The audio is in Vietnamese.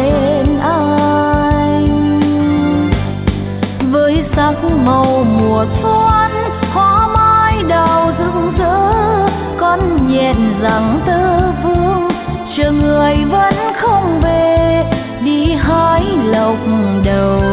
bên anh. Với sắc màu mùa xuân hoa mai đào rực rỡ, con nhện rằng tơ vương chờ người vẫn không về, đi hái lộc đầu